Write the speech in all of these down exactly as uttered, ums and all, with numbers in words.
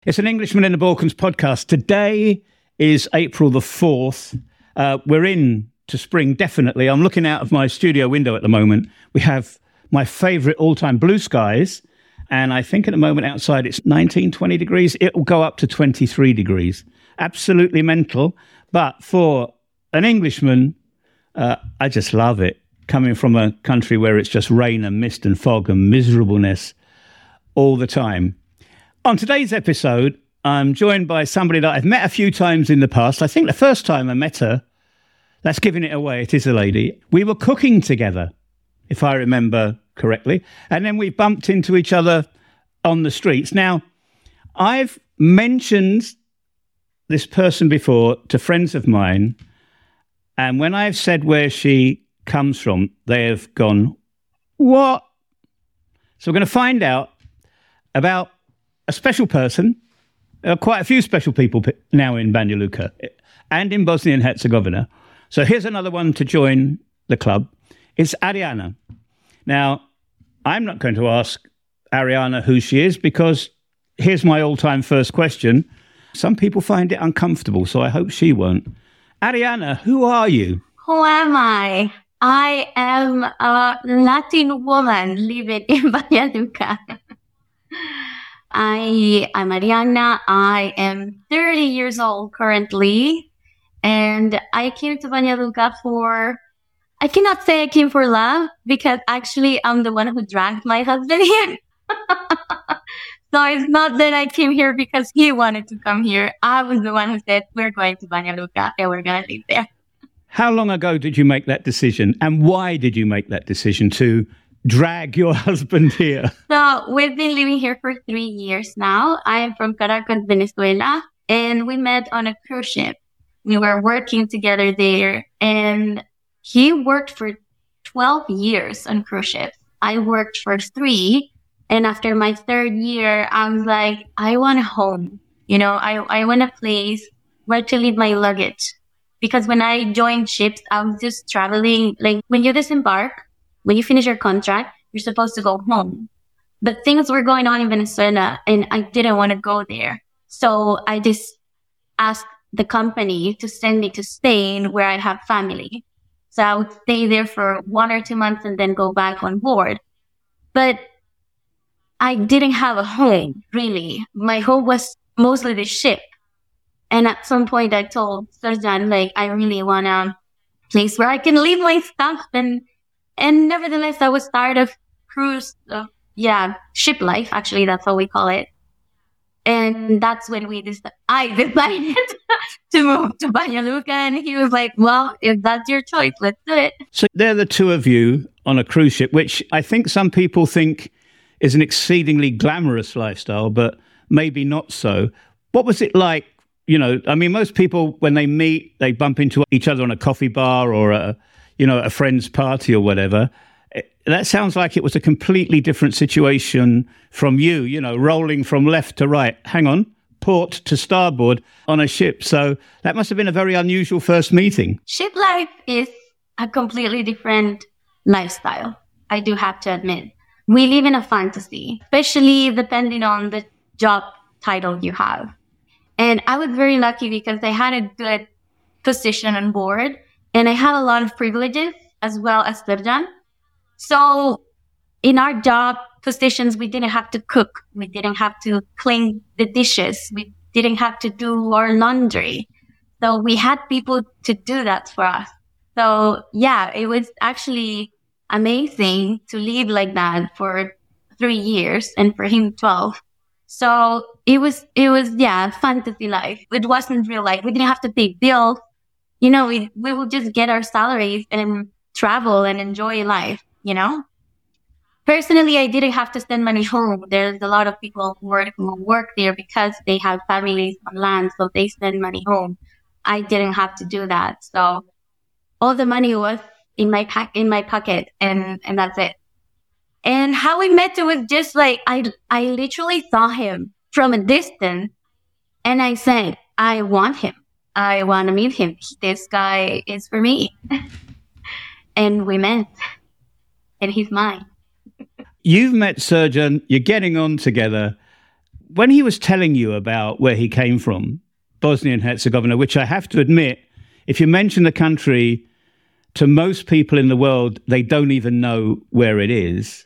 It's an Englishman in the Balkans podcast. Today is April the fourth. Uh, we're in to spring, definitely. I'm looking out of my studio window at the moment. We have my favourite all-time blue skies. And I think at the moment outside it's nineteen, twenty degrees. It will go up to twenty-three degrees. Absolutely mental. But for an Englishman, uh, I just love it. Coming from a country where it's just rain and mist and fog and miserableness all the time. On today's episode, I'm joined by somebody that I've met a few times in the past. I think the first time I met her, that's giving it away, it is a lady. We were cooking together, if I remember correctly. And then we bumped into each other on the streets. Now, I've mentioned this person before to friends of mine, and when I've said where she comes from, they have gone, what? So we're going to find out about a special person, uh, quite a few special people p- now in Banja Luka and in Bosnia and Herzegovina. So here's another one to join the club. It's Ariana. Now, I'm not going to ask Ariana who she is because here's my all-time first question. Some people find it uncomfortable, so I hope she won't. Ariana, who are you? Who am I? I am a Latin woman living in Banja Luka. I, I'm Ariana. I am thirty years old currently. And I came to Banja Luka for, I cannot say I came for love because actually I'm the one who dragged my husband here. So it's not that I came here because he wanted to come here. I was the one who said, we're going to Banja Luka and we're going to live there. How long ago did you make that decision? And why did you make that decision to drag your husband here? So we've been living here for three years now. I am from Caracas, Venezuela, and we met on a cruise ship. We were working together there, and he worked for twelve years on cruise ships. I worked for three, and after my third year, I was like, I want a home. You know, I, I want a place where to leave my luggage. Because when I joined ships, I was just traveling. Like when you disembark, when you finish your contract, you're supposed to go home. But things were going on in Venezuela and I didn't want to go there. So I just asked the company to send me to Spain where I have family. So I would stay there for one or two months and then go back on board. But I didn't have a home, really. My home was mostly the ship. And at some point I told Serjan, like, I really want a place where I can leave my stuff and And nevertheless, I was tired of cruise, uh, yeah, ship life. Actually, that's how we call it. And that's when we decided, I decided to move to Banja Luka. And he was like, well, if that's your choice, let's do it. So they're the two of you on a cruise ship, which I think some people think is an exceedingly glamorous lifestyle, but maybe not so. What was it like? You know, I mean, most people, when they meet, they bump into each other on a coffee bar or a you know, a friend's party or whatever. That sounds like it was a completely different situation from you, you know, rolling from left to right. Hang on, port to starboard on a ship. So that must have been a very unusual first meeting. Ship life is a completely different lifestyle, I do have to admit. We live in a fantasy, especially depending on the job title you have. And I was very lucky because I had a good position on board. And I had a lot of privileges as well as Serjan. So in our job positions, we didn't have to cook. We didn't have to clean the dishes. We didn't have to do our laundry. So we had people to do that for us. So yeah, it was actually amazing to live like that for three years and for him twelve. So it was, it was, yeah, fantasy life. It wasn't real life. We didn't have to pay bills. You know, we, we will just get our salaries and travel and enjoy life, you know? Personally, I didn't have to send money home. There's a lot of people who work, who work there because they have families on land, so they send money home. I didn't have to do that. So all the money was in my pack, in my pocket, and, and that's it. And how we met, it was just like, I, I literally saw him from a distance and I said, I want him. I want to meet him. This guy is for me. And we met. And he's mine. You've met Serjan. You're getting on together. when he was telling you about where he came from, Bosnia and Herzegovina, which I have to admit, if you mention the country to most people in the world, they don't even know where it is.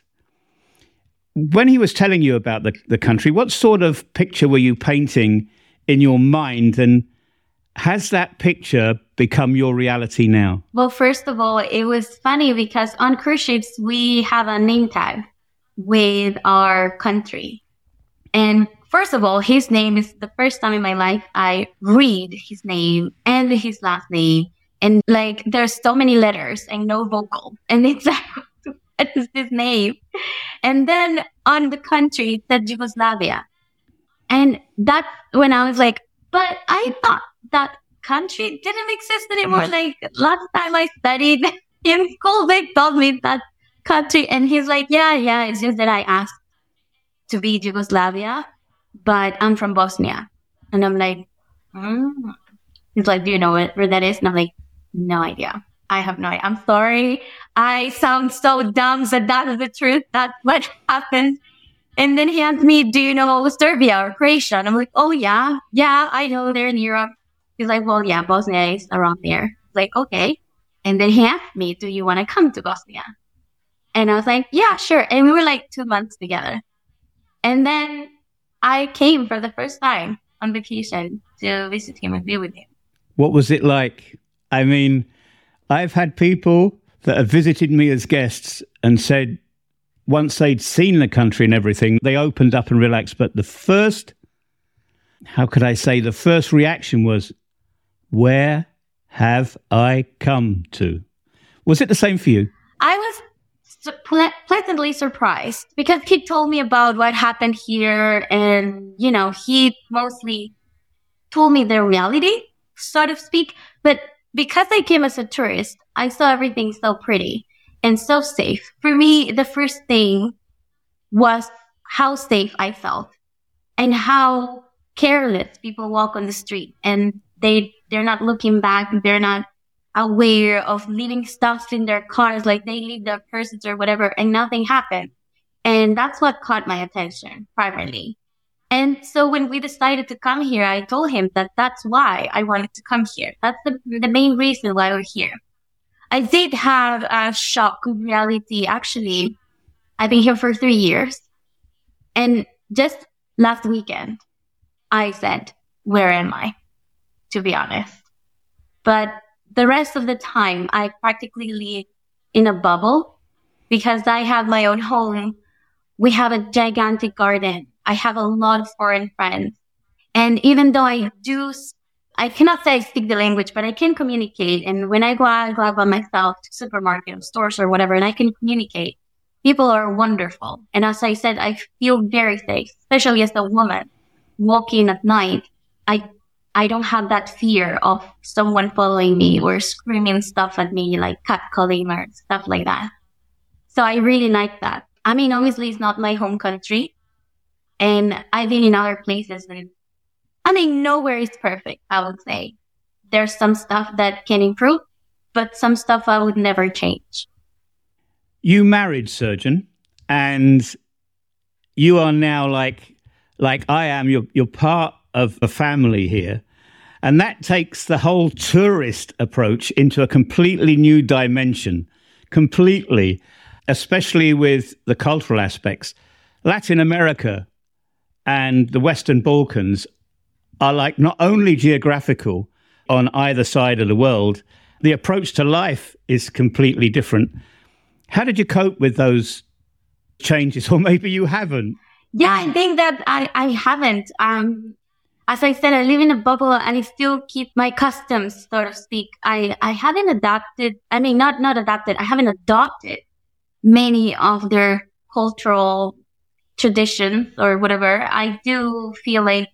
When he was telling you about the, the country, what sort of picture were you painting in your mind? And has that picture become your reality now? Well, first of all, it was funny because on cruise ships, we have a name tag with our country. And first of all, his name is the first time in my life I read his name and his last name. And like, there's so many letters and no vocal. And it's like, what is his name? And then on the country, it said Yugoslavia. And that's when I was like, but I thought that country didn't exist anymore. Like, last time I studied in school, they told me that country. And he's like, yeah, yeah, it's just that I asked to be Yugoslavia, but I'm from Bosnia. And I'm like, mm. He's like, do you know what, where that is? And I'm like, no idea. I have no idea. I'm sorry. I sound so dumb, but that is the truth. That's what happened. And then he asked me, do you know Serbia or Croatia? And I'm like, oh, yeah. Yeah, I know they're in Europe. He's like, well, yeah, Bosnia is around there. I was like, okay. And then he asked me, do you want to come to Bosnia? And I was like, yeah, sure. And we were like two months together. And then I came for the first time on vacation to visit him and be with him. What was it like? I mean, I've had people that have visited me as guests and said once they'd seen the country and everything, they opened up and relaxed. But the first, how could I say, the first reaction was, where have I come to? Was it the same for you? I was su- ple- pleasantly surprised because he told me about what happened here. And, you know, he mostly told me the reality, so to speak. But because I came as a tourist, I saw everything so pretty and so safe. For me, the first thing was how safe I felt and how careless people walk on the street. And they, they're not looking back. They're not aware of leaving stuff in their cars, like they leave their purses or whatever, and nothing happened. And that's what caught my attention primarily. And so when we decided to come here, I told him that that's why I wanted to come here. That's the, the main reason why we're here. I did have a shock of reality. Actually, I've been here for three years. And just last weekend, I said, where am I? To be honest. But the rest of the time, I practically live in a bubble because I have my own home. We have a gigantic garden. I have a lot of foreign friends. And even though I do, I cannot say I speak the language, but I can communicate. And when I go out, I go out by myself to supermarket or stores or whatever, and I can communicate. People are wonderful. And as I said, I feel very safe, especially as a woman walking at night. I I don't have that fear of someone following me or screaming stuff at me, like catcalling or stuff like that. So I really like that. I mean, obviously, it's not my home country. And I've been in other places. And I mean, nowhere is perfect, I would say. There's some stuff that can improve, but some stuff I would never change. You married Sergen, and you are now like like I am. You're, you're part of a family here. And that takes the whole tourist approach into a completely new dimension, completely, especially with the cultural aspects. Latin America and the Western Balkans are like not only geographical on either side of the world, the approach to life is completely different. How did you cope with those changes? Or maybe you haven't. Yeah, I think that I, I haven't. Um, as I said, I live in a bubble and I still keep my customs, so to speak. I, I haven't adapted, I mean, not, not adapted, I haven't adopted many of their cultural traditions or whatever. I do feel like,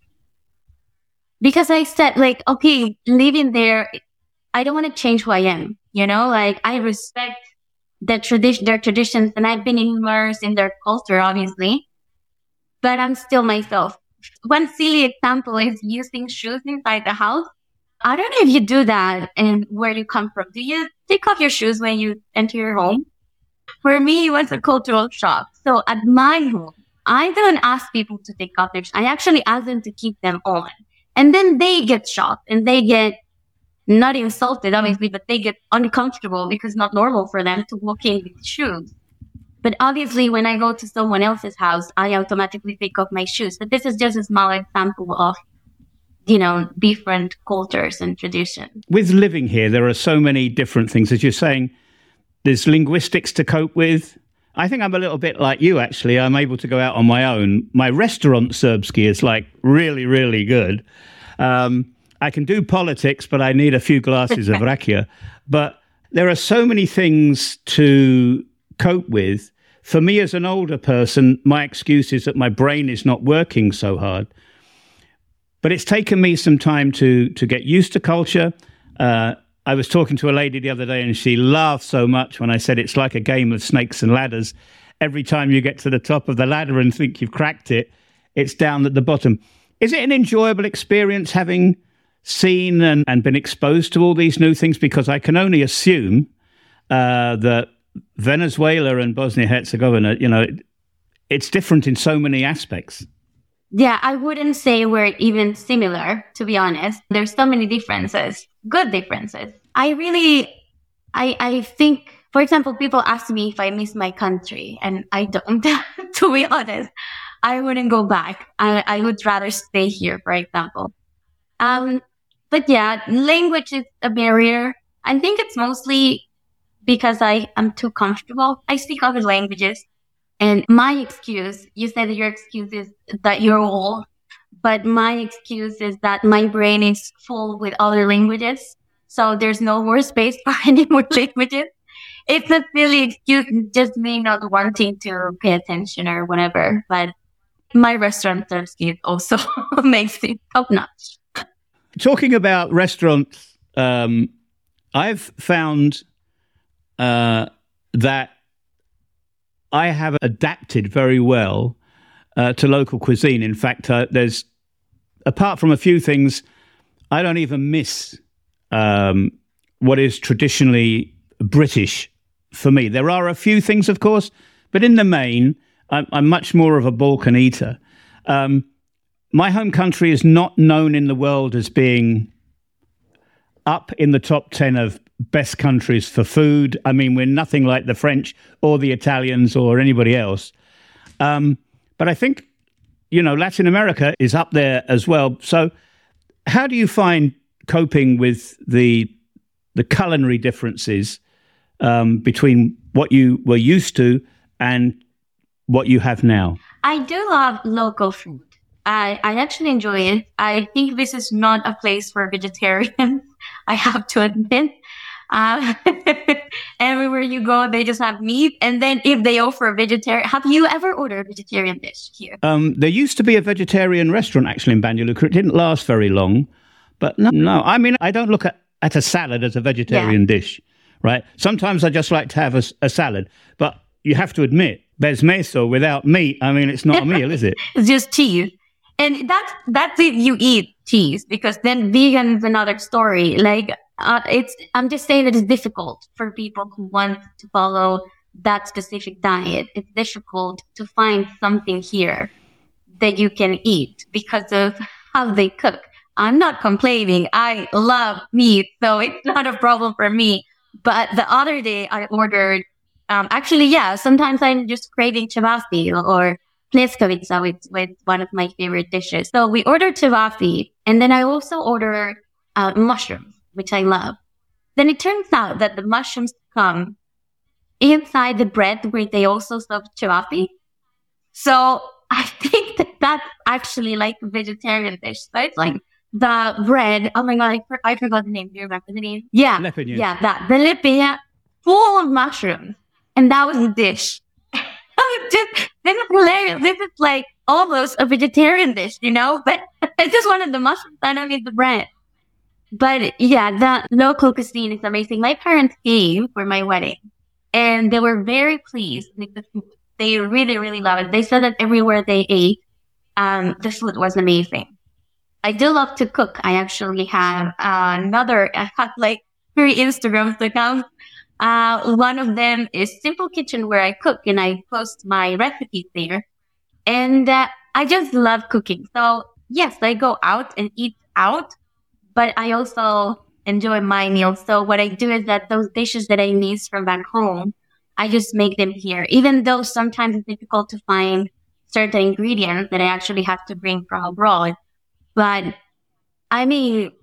because I said like, okay, living there, I don't want to change who I am, you know, like I respect the tradition, their traditions, and I've been immersed in their culture, obviously, but I'm still myself. One silly example is using shoes inside the house. I don't know if you do that and where you come from. Do you take off your shoes when you enter your home? For me, it was a cultural shock. So at my home, I don't ask people to take off their shoes. I actually ask them to keep them on. And then they get shocked and they get not insulted, obviously, but they get uncomfortable because it's not normal for them to walk in with shoes. But obviously, when I go to someone else's house, I automatically take off my shoes. But this is just a small example of, you know, different cultures and traditions. With living here, there are so many different things. As you're saying, there's linguistics to cope with. I think I'm a little bit like you, actually. I'm able to go out on my own. My restaurant Serbski is like really, really good. Um, I can do politics, but I need a few glasses of rakia. But there are so many things to cope with. For me as an older person, my excuse is that my brain is not working so hard. But it's taken me some time to to get used to culture. Uh, I was talking to a lady the other day and she laughed so much when I said it's like a game of snakes and ladders. Every time you get to the top of the ladder and think you've cracked it, it's down at the bottom. Is it an enjoyable experience having seen and, and been exposed to all these new things? Because I can only assume uh, that Venezuela and Bosnia-Herzegovina, you know, it, it's different in so many aspects. Yeah, I wouldn't say we're even similar, to be honest. There's so many differences, good differences. I really, I, I think, for example, people ask me if I miss my country, and I don't, to be honest. I wouldn't go back. I, I would rather stay here, for example. Um, but yeah, language is a barrier. I think it's mostly because I am too comfortable. I speak other languages. And my excuse, you said that your excuse is that you're old, but my excuse is that my brain is full with other languages. So there's no more space for any more languages. It's a silly excuse, just me not wanting to pay attention or whatever. But my restaurant Serbski also makes it top notch. Talking about restaurants, um, I've found uh, that I have adapted very well uh, to local cuisine. In fact, uh, there's, apart from a few things, I don't even miss um, what is traditionally British for me. There are a few things, of course, but in the main, I'm, I'm much more of a Balkan eater. Um, my home country is not known in the world as being up in the top ten of best countries for food. I mean, we're nothing like the French or the Italians or anybody else. Um, but I think, you know, Latin America is up there as well. So how do you find coping with the the culinary differences um, between what you were used to and what you have now? I do love local food. I, I actually enjoy it. I think this is not a place for vegetarians, I have to admit. Uh, everywhere you go, they just have meat. And then if they offer a vegetarian, have you ever ordered a vegetarian dish here? Um, there used to be a vegetarian restaurant actually in Banja Luka. It didn't last very long. But no, no. I mean, I don't look at, at a salad as a vegetarian yeah. dish, right? Sometimes I just like to have a, a salad. But you have to admit, besmeso without meat, I mean, it's not a meal, is it? It's just cheese. And that's, that's if you eat cheese, because then vegan is another story. Like, uh, it's, I'm just saying that it's difficult for people who want to follow that specific diet. It's difficult to find something here that you can eat because of how they cook. I'm not complaining. I love meat, so it's not a problem for me. But the other day I ordered, um, actually, yeah, sometimes I'm just craving cevapi or pljeskavica, with, with one of my favorite dishes. So we ordered cevapi, and then I also ordered uh, mushrooms, which I love. Then it turns out that the mushrooms come inside the bread where they also serve cevapi. So I think that that's actually like a vegetarian dish. So it's like the bread. Oh my God, I, for, I forgot the name. Do you remember the name? Yeah. Lepinja. Yeah, that. The lepinja, full of mushrooms. And that was the dish. Just, this is hilarious. This is like almost a vegetarian dish, you know? But I just wanted the mushrooms. I don't need the bread. But yeah, the local cuisine is amazing. My parents came for my wedding, and they were very pleased with the food. They really, really love it. They said that everywhere they ate, um, the food was amazing. I do love to cook. I actually have uh, another, I have like three Instagram accounts. Uh, one of them is Simple Kitchen, where I cook and I post my recipes there. And uh, I just love cooking. So yes, I go out and eat out, but I also enjoy my meals. So what I do is that those dishes that I miss from back home, I just make them here, even though sometimes it's difficult to find certain ingredients that I actually have to bring from abroad. But I mean,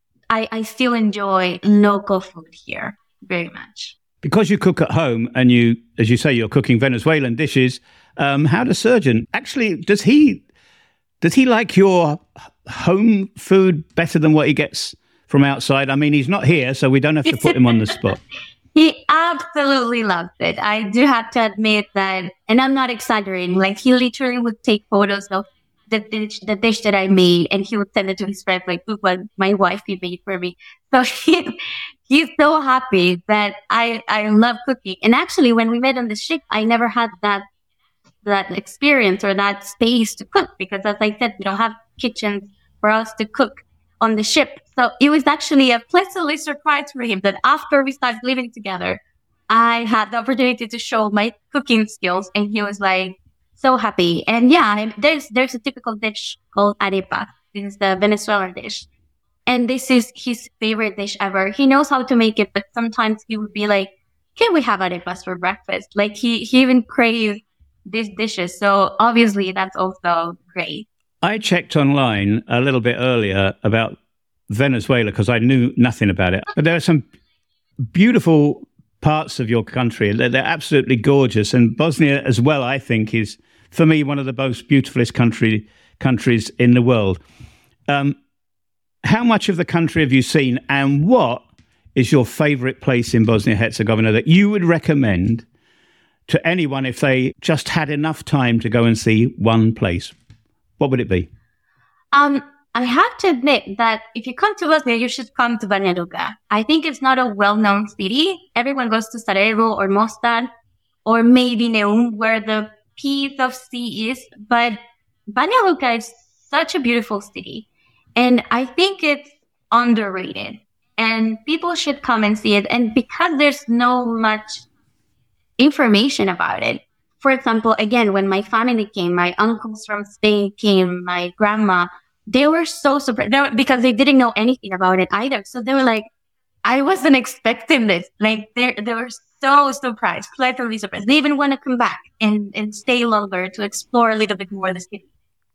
I, I still enjoy local food here very much. Because you cook at home and you, as you say, you're cooking Venezuelan dishes, um, how does Sergeant, actually, does he, does he like your home food better than what he gets from outside? I mean, he's not here, so we don't have to put him on the spot. He absolutely loves it. I do have to admit that, and I'm not exaggerating, like he literally would take photos of the dish, the dish that I made, and he would send it to his friends, like, look what my wife made for me. So he, he's so happy that I, I love cooking. And actually, when we met on the ship, I never had that, that experience or that space to cook, because as I said, we don't have kitchens for us to cook on the ship. So it was actually a pleasantly surprise for him that after we started living together, I had the opportunity to show my cooking skills, and he was like, so happy. And yeah, there's there's a typical dish called arepa. This is the Venezuelan dish. And this is his favorite dish ever. He knows how to make it, but sometimes he would be like, can we have arepas for breakfast? Like he, he even craves these dishes. So obviously that's also great. I checked online a little bit earlier about Venezuela because I knew nothing about it. But there are some beautiful parts of your country. They're, they're absolutely gorgeous. And Bosnia as well, I think, is, for me, one of the most beautifulest country countries in the world. Um, how much of the country have you seen, and what is your favourite place in Bosnia-Herzegovina that you would recommend to anyone if they just had enough time to go and see one place? What would it be? Um, I have to admit that if you come to Bosnia, you should come to Banja Luka. I think it's not a well-known city. Everyone goes to Sarajevo or Mostar or maybe Neum, where the piece of sea is. But Banja Luka is such a beautiful city. And I think it's underrated. And people should come and see it. And because there's no much information about it, for example, again, when my family came, my uncles from Spain came, my grandma, they were so surprised they were, because they didn't know anything about it either. So they were like, I wasn't expecting this. Like they they were so surprised, pleasantly surprised. They even want to come back and, and stay longer to explore a little bit more of the city.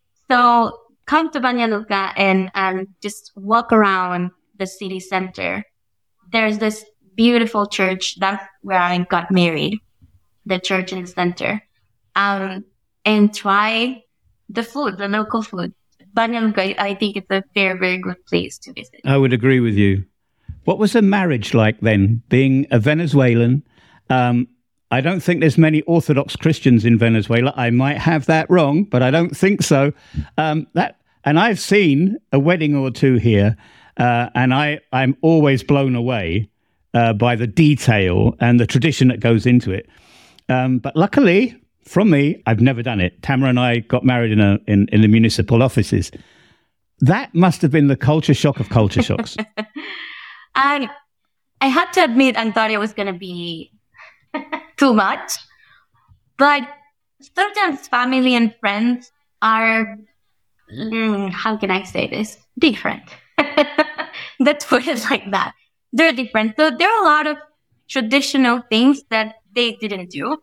So come to Banja Luka and, and just walk around the city center. There's this beautiful church. That's where I got married. The church in the center. Um, and try the food, the local food. Banja Luka, I think it's a very, very good place to visit. I would agree with you. What was a marriage like then, being a Venezuelan? Um, I don't think there's many Orthodox Christians in Venezuela. I might have that wrong, but I don't think so. Um, that, and I've seen a wedding or two here, uh, and I, I'm always blown away uh, by the detail and the tradition that goes into it. Um, but luckily, from me, I've never done it. Tamara and I got married in, a, in, in the municipal offices. That must have been the culture shock of culture shocks. And I had to admit, I thought it was going to be too much. But sometimes family and friends are, mm, how can I say this? Different. Let's put it like that. They're different. So there are a lot of traditional things that they didn't do,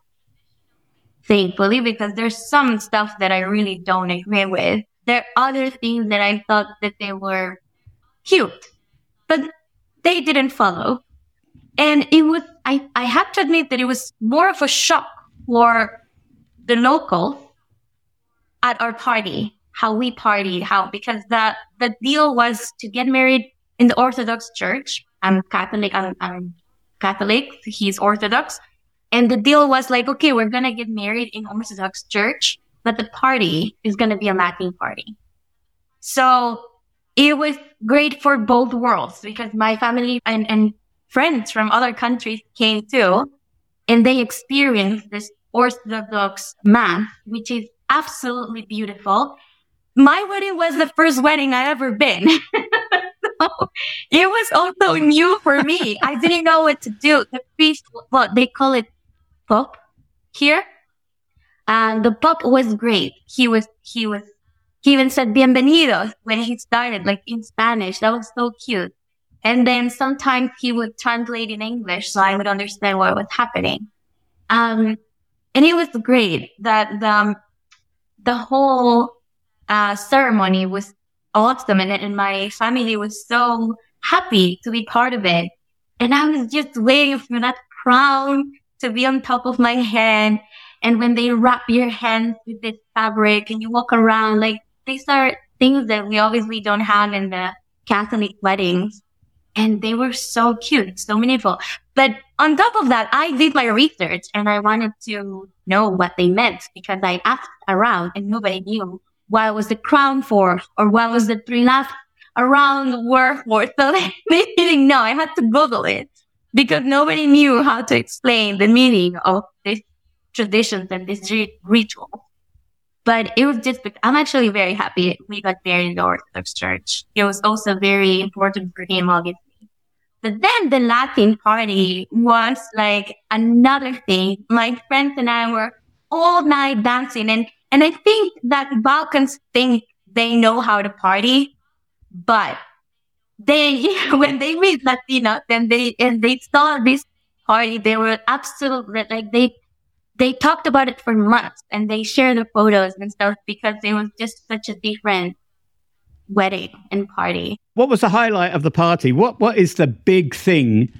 thankfully, because there's some stuff that I really don't agree with. There are other things that I thought that they were cute, but they didn't follow. And it was, I, I have to admit that it was more of a shock for the local at our party, how we partied, how, because the, the deal was to get married in the Orthodox Church. I'm Catholic, I'm, I'm Catholic, he's Orthodox. And the deal was like, okay, we're going to get married in Orthodox Church, but the party is going to be a Latin party. So it was great for both worlds because my family and, and friends from other countries came too, and they experienced this Orthodox Mass, which is absolutely beautiful. My wedding was the first wedding I ever been. So it was also new for me. I didn't know what to do. The priest, well, they call it pop here. And the pop was great. He was, he was, he even said bienvenidos when he started, like in Spanish. That was so cute. And then sometimes he would translate in English so I would understand what was happening. Um, and it was great that the, the whole, uh, ceremony was awesome. And, and my family was so happy to be part of it. And I was just waiting for that crown to be on top of my head. And when they wrap your hands with this fabric and you walk around, like these are things that we obviously don't have in the Catholic weddings. And they were so cute, so meaningful. But on top of that, I did my research and I wanted to know what they meant because I asked around and nobody knew what was the crown for or what was the three laughs around were for. So they didn't know. I had to Google it because nobody knew how to explain the meaning of this traditions and this ritual. But it was just, I'm actually very happy we got married in the Orthodox Church. It was also very important for him, obviously. But then the Latin party was like another thing. My friends and I were all night dancing. And, and I think that Balkans think they know how to party, but they, when they meet Latinos and they, and they saw this party, they were absolutely, like they, They talked about it for months and they shared the photos and stuff because it was just such a different wedding and party. What was the highlight of the party? What What is the big thing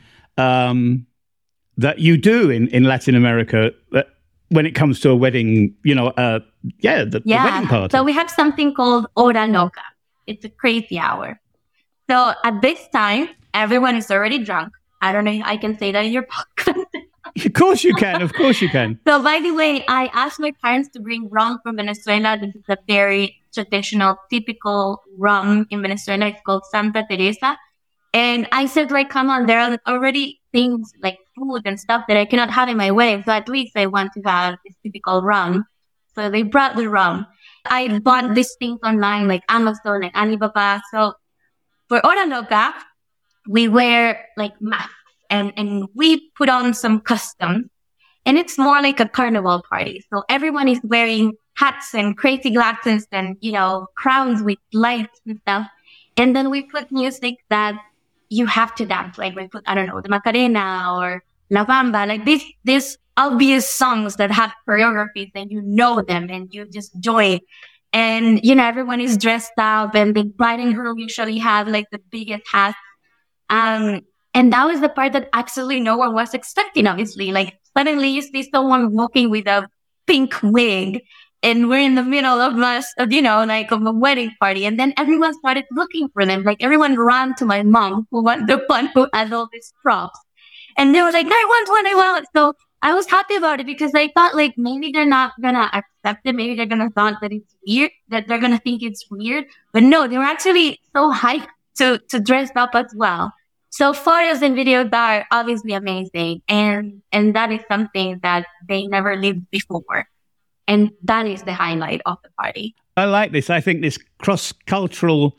um, that you do in, in Latin America when it comes to a wedding, you know, uh, yeah, the, yeah, the wedding party? So we have something called Hora Loca. It's a crazy hour. So at this time, everyone is already drunk. I don't know if I can say that in your podcast. Of course you can. Of course you can. So, by the way, I asked my parents to bring rum from Venezuela. This is a very traditional, typical rum in Venezuela. It's called Santa Teresa. And I said, like, come on, there are already things like food and stuff that I cannot have in my wedding. So at least I want to have this typical rum. So they brought the rum. I bought these things online, like Amazon, like Alibaba. So for Hora Loca, we wear like masks. And, and we put on some customs and it's more like a carnival party. So everyone is wearing hats and crazy glasses and, you know, crowns with lights and stuff. And then we put music that you have to dance. Like we put, I don't know, the Macarena or La Bamba, like these, these obvious songs that have choreographies and you know them and you just join. And, you know, everyone is dressed up and the bride and groom usually have like the biggest hats. Um, And that was the part that absolutely no one was expecting, obviously. Like, suddenly you see someone walking with a pink wig, and we're in the middle of us, of, you know, like, of a wedding party. And then everyone started looking for them. Like, everyone ran to my mom, who was the one who had all these props. And they were like, I want one, I want it. So I was happy about it because I thought, like, maybe they're not gonna accept it. Maybe they're gonna thought that it's weird, that they're gonna think it's weird. But no, they were actually so hyped to, to dress up as well. So photos and videos are obviously amazing. And, and that is something that they never lived before. And that is the highlight of the party. I like this. I think this cross-cultural,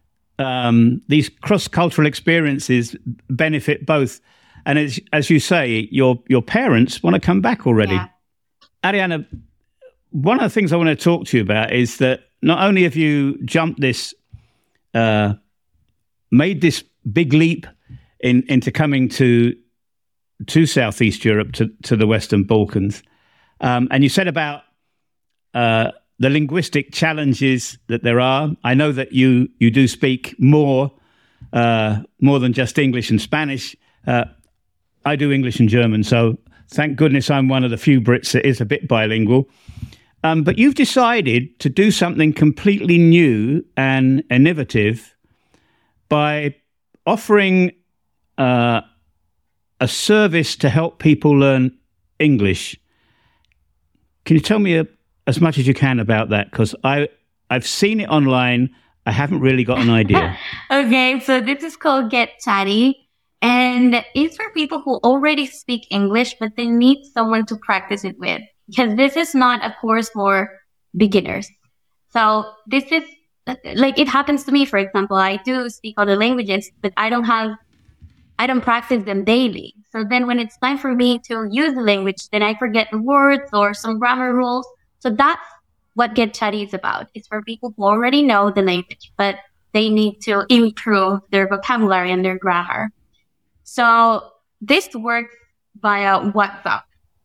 um, these cross-cultural experiences benefit both. And as, as you say, your, your parents want to come back already. Yeah. Ariana, one of the things I want to talk to you about is that not only have you jumped this, uh, made this big leap in, into coming to to Southeast Europe, to, to the Western Balkans. Um, and you said about uh, the linguistic challenges that there are. I know that you you do speak more, uh, more than just English and Spanish. Uh, I do English and German, so thank goodness I'm one of the few Brits that is a bit bilingual. Um, but you've decided to do something completely new and innovative by offering uh, a service to help people learn English. Can you tell me a, as much as you can about that? Because I I've seen it online. I haven't really got an idea. Okay, so this is called Get Chatty. And it's for people who already speak English, but they need someone to practice it with. Because this is not a course for beginners. So this is, like, it happens to me, for example. I do speak other languages, but I don't have, I don't practice them daily. So then when it's time for me to use the language, then I forget the words or some grammar rules. So that's what Get Chatty is about. It's for people who already know the language, but they need to improve their vocabulary and their grammar. So this works via WhatsApp.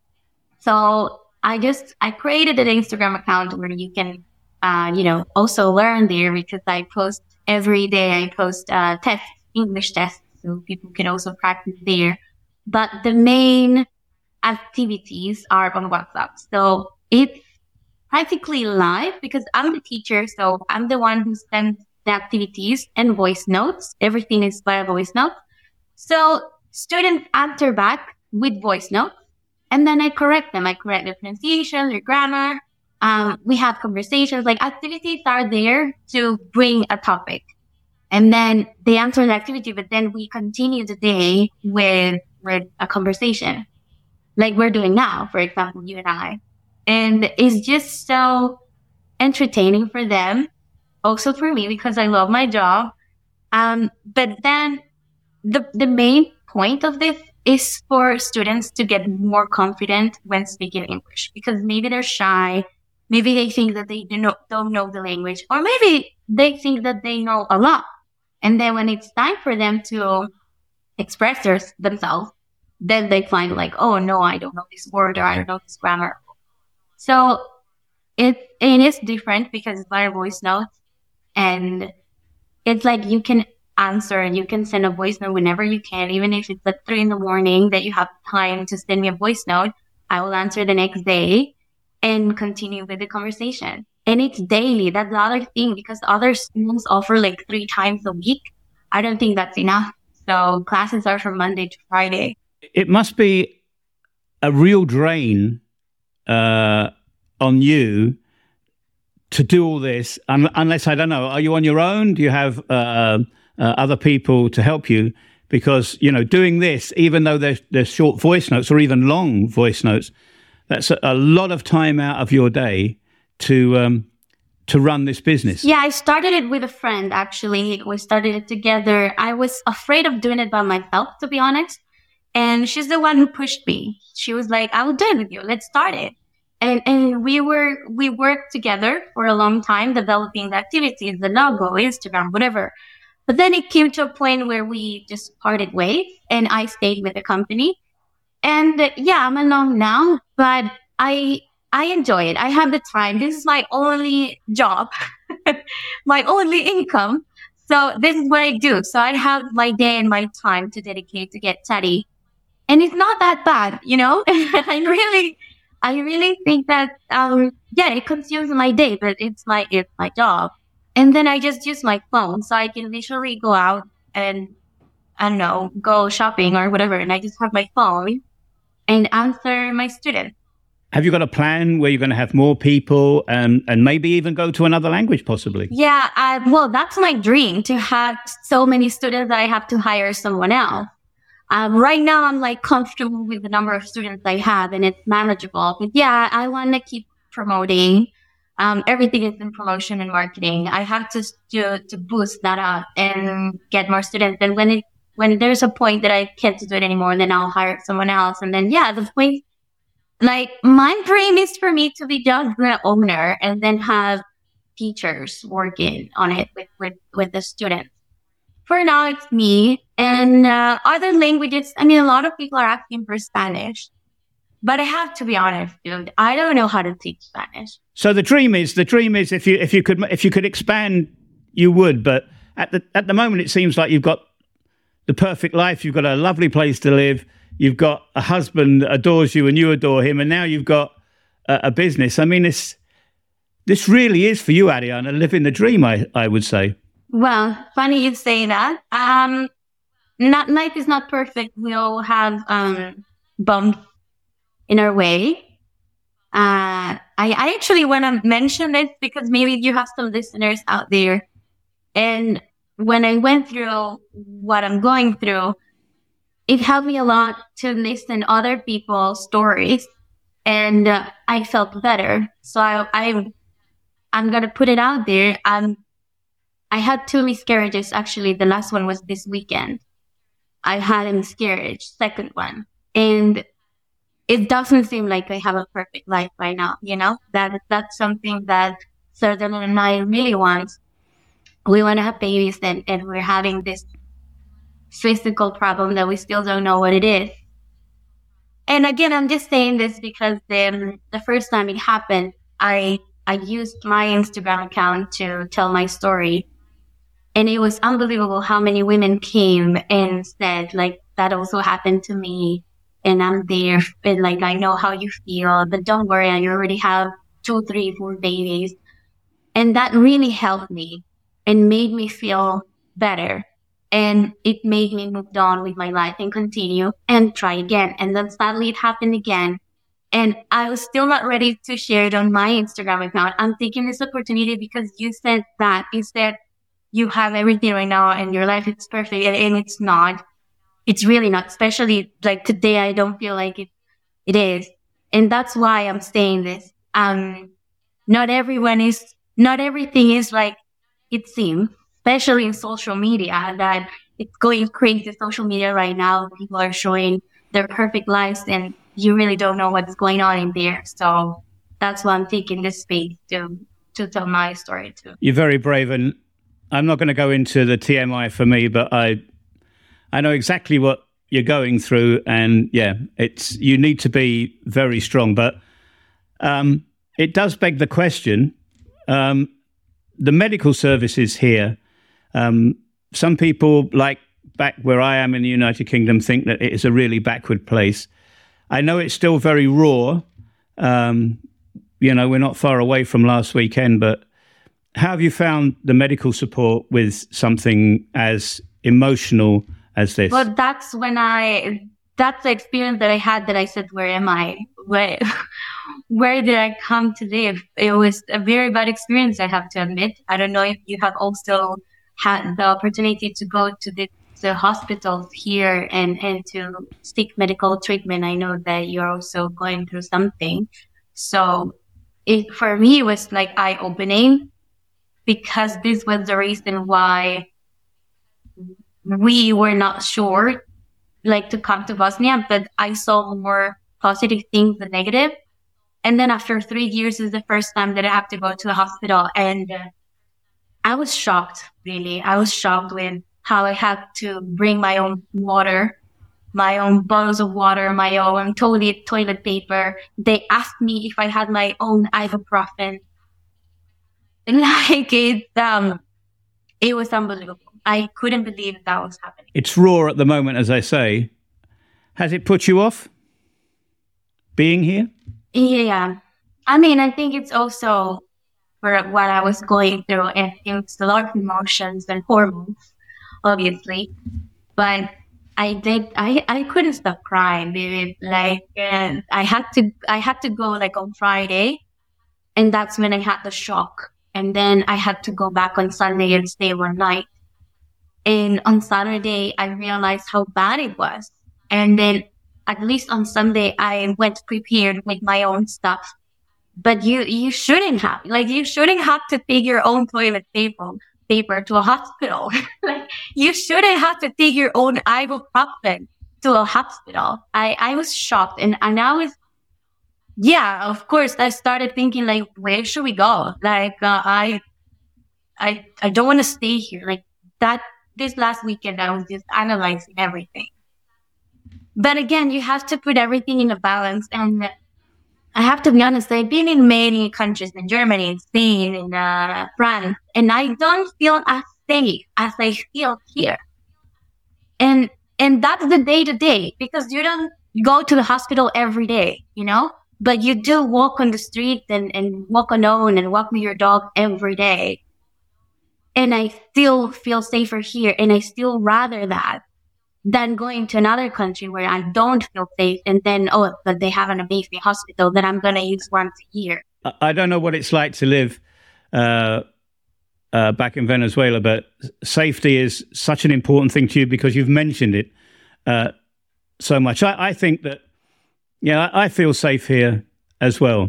So I just, I created an Instagram account where you can, uh, you know, also learn there, because I post every day. I post uh, tests, English tests, so people can also practice there. But the main activities are on WhatsApp. So it's practically live because I'm the teacher. So I'm the one who sends the activities and voice notes. Everything is via voice notes. So students answer back with voice notes, and then I correct them. I correct their pronunciation, their grammar. Um, we have conversations. Like, activities are there to bring a topic, and then they answer the activity, but then we continue the day with, with a conversation like we're doing now, for example, you and I. And it's just so entertaining for them, also for me, because I love my job. Um, but then the the main point of this is for students to get more confident when speaking English, because maybe they're shy, maybe they think that they do not, don't know the language, or maybe they think that they know a lot. And then when it's time for them to express their, themselves, then they find like, oh no, I don't know this word, or I don't know this grammar. So it it is different because it's via voice notes, and it's like you can answer and you can send a voice note whenever you can, even if it's like three in the morning that you have time to send me a voice note. I will answer the next day and continue with the conversation. And it's daily. That's the other thing, because other schools offer like three times a week. I don't think that's enough. So classes are from Monday to Friday. It must be a real drain uh, on you to do all this, un- unless, I don't know, are you on your own? Do you have uh, uh, other people to help you? Because, you know, doing this, even though there's, there's short voice notes or even long voice notes, that's a, a lot of time out of your day to um, to run this business. Yeah, I started it with a friend, actually. We started it together. I was afraid of doing it by myself, to be honest. And she's the one who pushed me. She was like, I will do it with you. Let's start it. And and we were we worked together for a long time, developing the activities, the logo, Instagram, whatever. But then it came to a point where we just parted ways, and I stayed with the company. And uh, yeah, I'm alone now, but I I enjoy it. I have the time. This is my only job, my only income. So this is what I do. So I have my day and my time to dedicate to Get Chatty. And it's not that bad, you know? I really, I really think that, um, yeah, it consumes my day, but it's my, it's my job. And then I just use my phone, so I can literally go out and, I don't know, go shopping or whatever. And I just have my phone and answer my students. Have you got a plan where you're going to have more people and, and maybe even go to another language possibly? Yeah, uh, well, that's my dream, to have so many students that I have to hire someone else. Um, right now, I'm like comfortable with the number of students I have, and it's manageable. But yeah, I want to keep promoting. Um, everything is in promotion and marketing. I have to to, to boost that up and get more students. And when it when there's a point that I can't do it anymore, then I'll hire someone else. And then yeah, the point, like my dream is for me to be just the owner and then have teachers working on it with with, with the students. For now, it's me. And uh, other languages, I mean, a lot of people are asking for Spanish. But I have to be honest, dude, I don't know how to teach Spanish. So the dream is, the dream is if you if you could if you could expand, you would. But at the at the moment, it seems like you've got the perfect life. You've got a lovely place to live. You've got a husband that adores you and you adore him. And now you've got a, a business. I mean, this, this really is for you, Ariana, living the dream, I, I would say. Well, funny you say that. Um, not life is not perfect. We all have um, bumps in our way. Uh, I, I actually want to mention this because maybe you have some listeners out there. And when I went through what I'm going through, it helped me a lot to listen to other people's stories, and uh, I felt better. So I, I I'm gonna put it out there. Um, I had two miscarriages. Actually, the last one was this weekend. I had a miscarriage, second one, and it doesn't seem like I have a perfect life right now, you know? That that's something that Sardana and I really want. We want to have babies, and, and we're having this physical problem that we still don't know what it is. And again, I'm just saying this because the, the first time it happened, I I used my Instagram account to tell my story. And it was unbelievable how many women came and said, like, that also happened to me. And I'm there, and like, I know how you feel, but don't worry, I already have two, three, four babies. And that really helped me and made me feel better. And it made me move on with my life and continue and try again. And then sadly it happened again. And I was still not ready to share it on my Instagram account. I'm taking this opportunity because you said that. You said you have everything right now and your life is perfect. And, and it's not. It's really not. Especially like today, I don't feel like it, it is. And that's why I'm saying this. Um, not everyone is, not everything is like it seems, especially in social media, that it's going crazy. Social media right now, people are showing their perfect lives and you really don't know what's going on in there. So that's why I'm taking this space to, to tell my story too. You're very brave, and I'm not going to go into the T M I for me, but I, I know exactly what you're going through, and yeah, it's, you need to be very strong, but um, it does beg the question, um, the medical services here, um, some people, like back where I am in the United Kingdom, think that it is a really backward place. I know it's still very raw. Um, you know, we're not far away from last weekend, but how have you found the medical support with something as emotional as this? Well, that's when I, that's the experience that I had that I said, where am I? Where, where did I come to live? It was a very bad experience, I have to admit. I don't know if you have also had the opportunity to go to the, the hospitals here and, and to seek medical treatment. I know that you're also going through something. So it, for me, it was like eye-opening, because this was the reason why we were not sure, like, to come to Bosnia, but I saw more positive things than negative. And then after three years is the first time that I have to go to the hospital. And uh, I was shocked, really. I was shocked with how I had to bring my own water, my own bottles of water, my own toilet, toilet paper. They asked me if I had my own ibuprofen. Like, it, um, it was unbelievable. I couldn't believe that was happening. It's raw at the moment, as I say. Has it put you off being here? Yeah. I mean, I think it's also for what I was going through, and it's a lot of emotions and hormones, obviously. But I did, I, I couldn't stop crying, baby. Like, uh, I had to, I had to go like on Friday, and that's when I had the shock. And then I had to go back on Sunday and stay one night. And on Saturday, I realized how bad it was. And then at least on Sunday, I went prepared with my own stuff. But you, you shouldn't have, like, you shouldn't have to take your own toilet paper, paper to a hospital. Like, you shouldn't have to take your own ibuprofen to a hospital. I, I was shocked. And, and I was, yeah, of course, I started thinking, like, where should we go? Like, uh, I, I, I don't want to stay here. Like, that, this last weekend, I was just analyzing everything. But again, you have to put everything in a balance. And I have to be honest, I've been in many countries, in Germany, in Spain, in uh, France, and I don't feel as safe as I feel here. And, and that's the day to day, because you don't go to the hospital every day, you know? But you do walk on the street and, and walk alone and walk with your dog every day. And I still feel safer here. And I still rather that than going to another country where I don't feel safe. And then, oh, but they have an amazing hospital that I'm going to use once a year. I don't know what it's like to live uh, uh, back in Venezuela, but safety is such an important thing to you because you've mentioned it uh, so much. I, I think that, yeah, I feel safe here as well.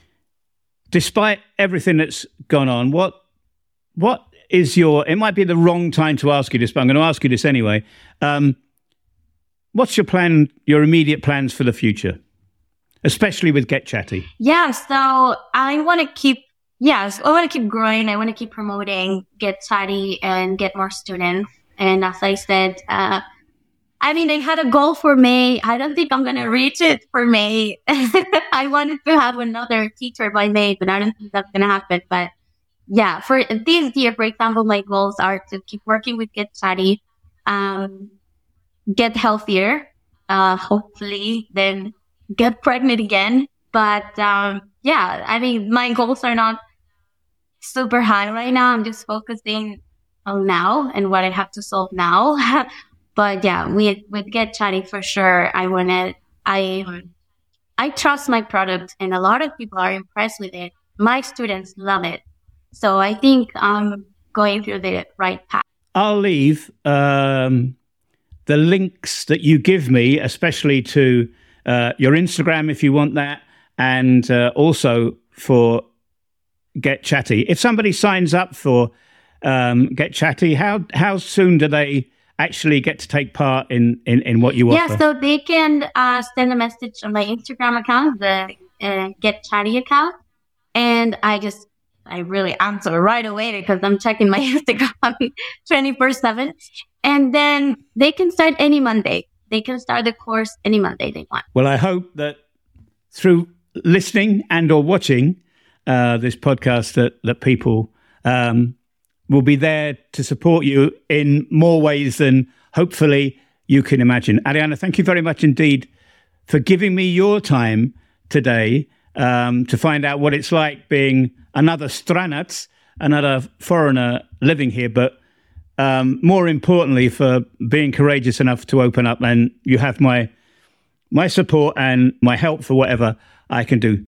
Despite everything that's gone on, what what is your, it might be the wrong time to ask you this, but I'm going to ask you this anyway. Um, what's your plan, your immediate plans for the future? especially with Get Chatty? Yeah, so I want to keep, yes, I want to keep growing. I want to keep promoting Get Chatty and get more students. And as I said, uh, I mean, I had a goal for May. I don't think I'm going to reach it for May. I wanted to have another teacher by May, but I don't think that's going to happen. But yeah, for this year, for example, my goals are to keep working with Get Chatty, um, get healthier, uh, hopefully, then get pregnant again. But um, yeah, I mean, my goals are not super high right now. I'm just focusing on now and what I have to solve now. But yeah, with, with Get Chatty for sure, I want to, I, I trust my product and a lot of people are impressed with it. My students love it. So I think I'm going through the right path. I'll leave um, the links that you give me, especially to uh, your Instagram if you want that, and uh, also for Get Chatty. If somebody signs up for um, Get Chatty, how, how soon do they actually get to take part in, in, in what you yeah, offer? Yeah, so they can uh, send a message on my Instagram account, the uh, Get Chatty account. And I just, I really answer right away because I'm checking my Instagram twenty-four seven. And then they can start any Monday. They can start the course any Monday they want. Well, I hope that through listening and or watching uh, this podcast that, that people um, will be there to support you in more ways than hopefully you can imagine. Ariana, thank you very much indeed for giving me your time today um, to find out what it's like being another Stranac, another foreigner living here, but um, more importantly for being courageous enough to open up. And you have my my support and my help for whatever I can do.